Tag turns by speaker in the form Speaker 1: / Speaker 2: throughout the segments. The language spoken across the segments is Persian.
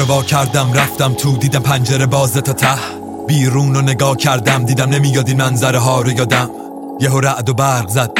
Speaker 1: وا کردم رفتم تو، دیدم پنجره بازه تا ته، بیرون رو نگاه کردم دیدم نمیاد این منظره ها رو یادم. یهو رعد و برق زد،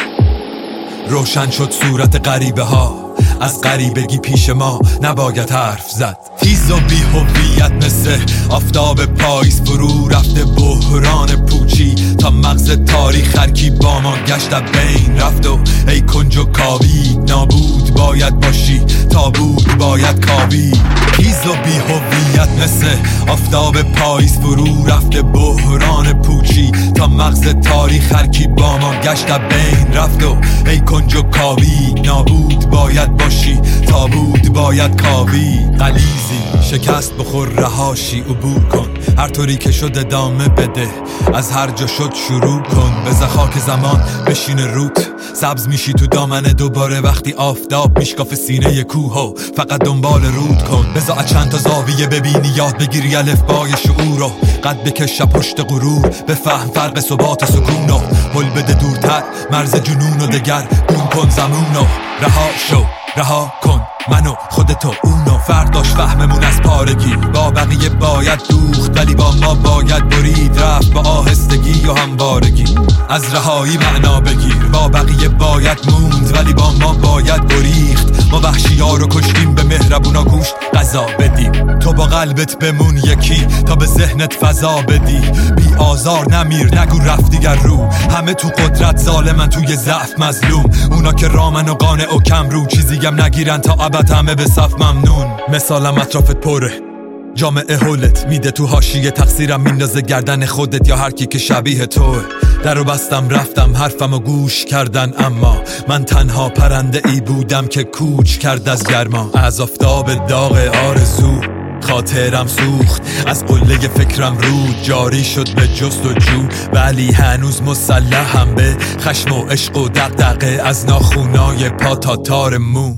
Speaker 1: روشن شد صورت غریبه ها، از غریبگی پیش ما نباید حرف زد. تیز و بی هویت مثل آفتاب پاییز فرو رفته بحران پوچی، تا مغز تاریخ هرکی با ما گشت بین رفت و ای کنج و کاوید، نابود باید باشی تابود باید کاوید. تیز و بی هویت مثل آفتاب پاییز فرو رفته بحران پوچی، تا مغز تاریخ هرکی با ما گشت بین رفت و ای کنج و کاوید، نابود باید باشی تابود باید کاوید. غلیظی شکست بخور رهاشی عبور کن، هر طوری که شد ادامه بده، از هر جا شد شروع کن. بذار خاک زمان بشینه روت، سبز میشی تو دامنه دوباره وقتی آفتاب میشکاف سینه کوه و فقط دنبال رود کن. بذار چند تا زاویه ببینی یاد بگیری الفبای شعور رو، قد بکش پشت غرور بفهم فرق ثبات سکون و هل بده دورتر مرز جنون و دگر گم کن زمون و رها شو رها کن منو خودتو اونو. فرداش فهممون از پارگی، با بقیه باید دوخت ولی با ما باید برید رفت با آهستگی و هموارگی. از رهایی معنا بگیر، با بقیه باید موند ولی با ما باید گریخت. ما وحشی ها رو کشتیم به مهربونا گوش قضا بدیم، تو با قلبت بمون یکی تا به ذهنت فضا بدی. بی آزار نمیر نگو رفت دیگر رو، همه تو قدرت ظالمن توی ضعف مظلوم. اونا که رامن و قانع و کم رو، چیزیم نگیرن تا ابد همه به صف ممنون. مثالم اطرافت پره، جامعه حولت میده تو حاشیه، تقصیرم میندازه گردن خودت یا هر کی که شبیه توه. درو بستم رفتم حرفمو گوش کردن، اما من تنها پرنده ای بودم که کوچ کرد از گرما. از آفتاب داغ آرزو خاطرم سوخت، از قله فکرم رود جاری شد به جستجو، ولی هنوز مسلحم به خشم و عشق و دغدغه، از ناخونای پا تا تار مو.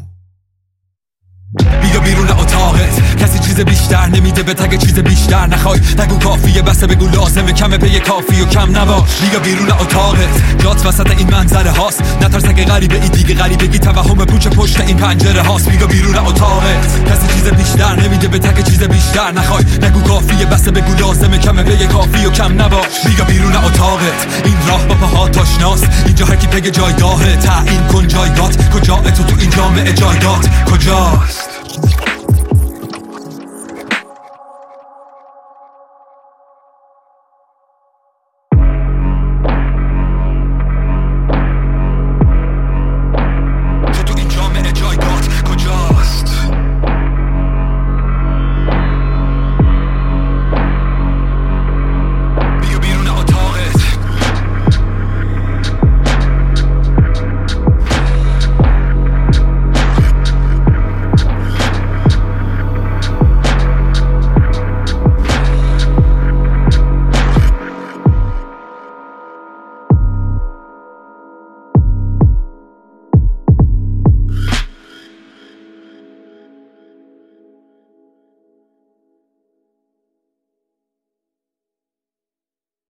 Speaker 1: بیا بیرون اتاقت، کسی چیز بیشتر نمیده به تگ چیز بیشتر نخوای. نگو کافیه بسه بگو لازمه، کمه پی کافی و کم نباش. بیا بیرون اتاقت، جات وسط این منظره هاست، نترس اگه غریبه ای دیگه غریبگی توهم پوچ پشت این پنجره هاست. بیا بیرون اتاقت، کسی چیز بیشتر نمیده به تگ چیز بیشتر نخوای. نگو کافیه بسه بگو لازمه، کمه پی کافی و کم نباش. بیا بیرون اتاقت، این راه با پاهات آشناست، اینجا هر کی پگ جایگاهه. تعیین کن جایگات کجا، تو این جامعه جایگات کجاست.